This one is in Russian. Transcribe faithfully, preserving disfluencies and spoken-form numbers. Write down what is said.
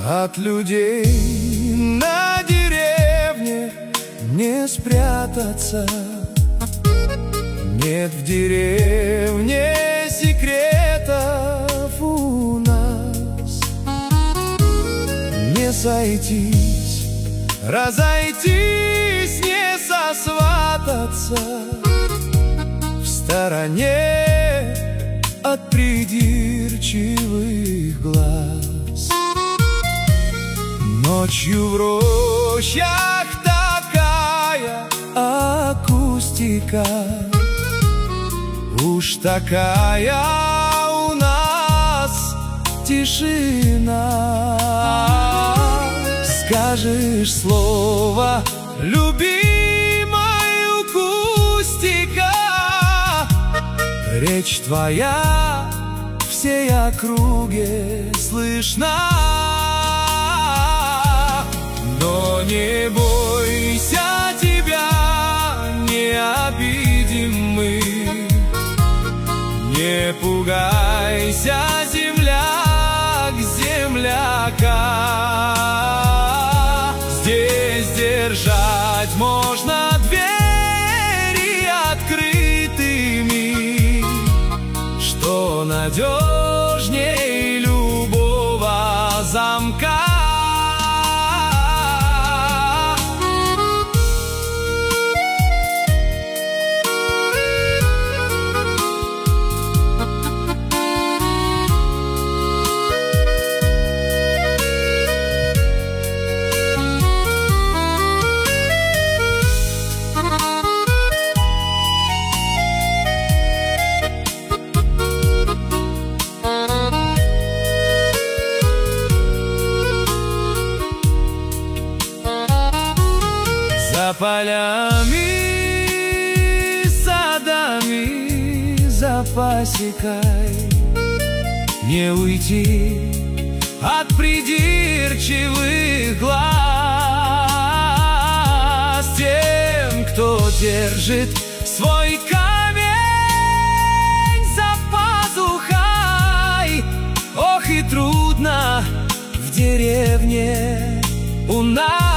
От людей на деревне не спрятаться. Нет в деревне секретов у нас. Не сойтись, разойтись, не сосвататься. В стороне от придирчивых глаз. Ночью в рощах такая акустика, уж такая у нас тишина. Скажешь слово любимой акустика, речь твоя всей округе слышна. Но не бойся, тебя не обидим мы. Не пугайся, земляк, земляка. Здесь держать можно двери открытыми, что надежней любого замка. За полями, садами, за пасекой не уйти от придирчивых глаз. Тем, кто держит свой камень за пазухой, ох и трудно в деревне у нас.